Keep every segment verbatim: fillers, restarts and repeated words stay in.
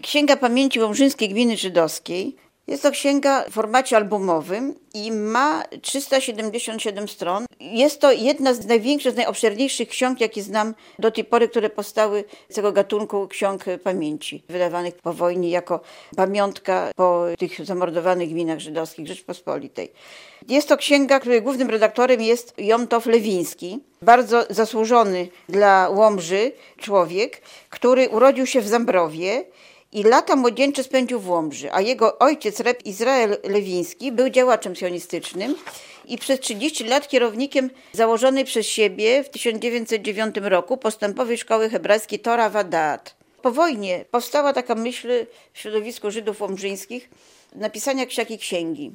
Księga Pamięci Łomżyńskiej Gminy Żydowskiej. Jest to księga w formacie albumowym i ma trzysta siedemdziesiąt siedem stron. Jest to jedna z największych, z najobszerniejszych ksiąg, jakie znam do tej pory, które powstały z tego gatunku ksiąg pamięci, wydawanych po wojnie jako pamiątka po tych zamordowanych gminach żydowskich Rzeczpospolitej. Jest to księga, której głównym redaktorem jest Jom Tov Lewiński, bardzo zasłużony dla Łomży człowiek, który urodził się w Zambrowie i lata młodzieńcze spędził w Łomży, a jego ojciec, Reb Izrael Lewiński, był działaczem sionistycznym i przez trzydzieści lat kierownikiem założonej przez siebie w tysiąc dziewięćset dziewiątym roku postępowej szkoły hebrajskiej Tora Vadaat. Po wojnie powstała taka myśl w środowisku Żydów łomżyńskich napisania takiej księgi.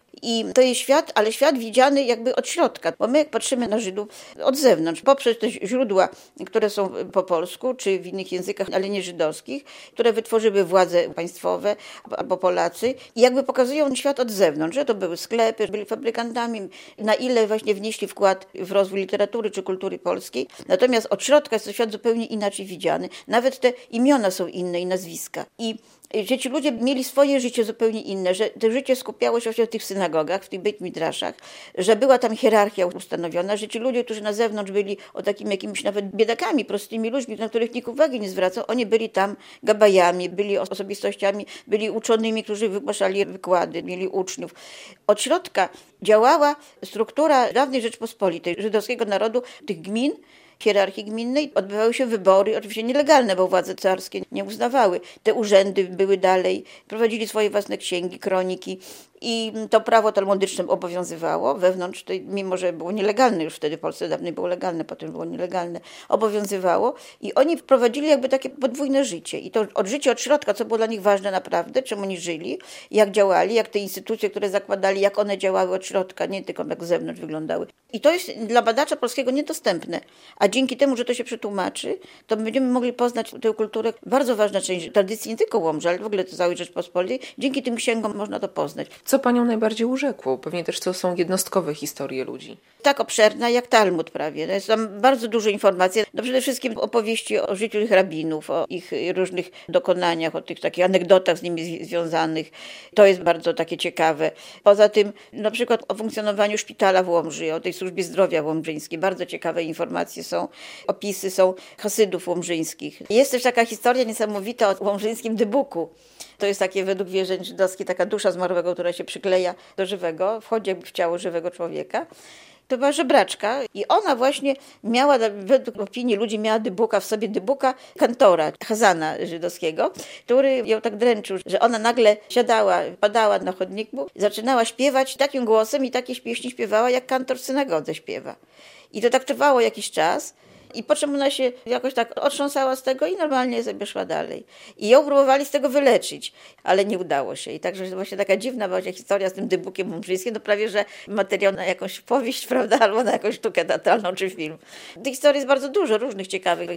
I to jest świat, ale świat widziany jakby od środka, bo my jak patrzymy na Żydów od zewnątrz, poprzez te źródła, które są po polsku, czy w innych językach, ale nie żydowskich, które wytworzyły władze państwowe albo Polacy i jakby pokazują świat od zewnątrz, że to były sklepy, byli fabrykantami, na ile właśnie wnieśli wkład w rozwój literatury czy kultury polskiej. Natomiast od środka jest to świat zupełnie inaczej widziany. Nawet te imiona są inne i nazwiska. I że ci ludzie mieli swoje życie zupełnie inne, że to życie skupiało się w tych synagogach, w tych beit midraszach, że była tam hierarchia ustanowiona, że ci ludzie, którzy na zewnątrz byli o takimi jakimiś nawet biedakami, prostymi ludźmi, na których nikt uwagi nie zwracał, oni byli tam gabajami, byli osobistościami, byli uczonymi, którzy wygłaszali wykłady, mieli uczniów. Od środka działała struktura dawnej Rzeczpospolitej, żydowskiego narodu, tych gmin, hierarchii gminnej. Odbywały się wybory, oczywiście nielegalne, bo władze carskie nie uznawały. Te urzędy były dalej, prowadzili swoje własne księgi, kroniki i to prawo talmudyczne obowiązywało wewnątrz, tej, mimo że było nielegalne już wtedy, w Polsce dawniej było legalne, potem było nielegalne, obowiązywało i oni prowadzili jakby takie podwójne życie i to od życia od środka, co było dla nich ważne naprawdę, czym oni żyli, jak działali, jak te instytucje, które zakładali, jak one działały od środka, nie tylko jak z zewnątrz wyglądały. I to jest dla badacza polskiego niedostępne, a dzięki temu, że to się przetłumaczy, to będziemy mogli poznać tę kulturę. Bardzo ważna część tradycji nie tylko Łomży, ale w ogóle to całej Rzeczpospolitej. Dzięki tym księgom można to poznać. Co panią najbardziej urzekło? Pewnie też to są jednostkowe historie ludzi. Tak obszerna jak Talmud prawie. Jest tam bardzo dużo informacji. No przede wszystkim opowieści o życiu ich rabinów, o ich różnych dokonaniach, o tych takich anegdotach z nimi związanych. To jest bardzo takie ciekawe. Poza tym na przykład o funkcjonowaniu szpitala w Łomży, o tej służbie zdrowia łomżyńskiej. Bardzo ciekawe informacje są. Opisy są Hasydów łomżyńskich. Jest też taka historia niesamowita o łomżyńskim dybuku. To jest takie według wierzeń żydowskich taka dusza zmarłego, która się przykleja do żywego, wchodzi jakby w ciało żywego człowieka. To była żebraczka i ona właśnie miała, według opinii ludzi, miała dybuka w sobie, dybuka kantora, Chazana żydowskiego, który ją tak dręczył, że ona nagle siadała, padała na chodniku, zaczynała śpiewać takim głosem i takie pieśni śpiewała, jak kantor w synagodze śpiewa. I to tak trwało jakiś czas. I po czym ona się jakoś tak otrząsała z tego i normalnie sobie szła dalej. I ją próbowali z tego wyleczyć, ale nie udało się. I także właśnie taka dziwna właśnie historia z tym dybukiem łomżyńskim, no prawie, że materiał na jakąś powieść, prawda, albo na jakąś sztukę teatralną czy film. Tych historii jest bardzo dużo, różnych ciekawych.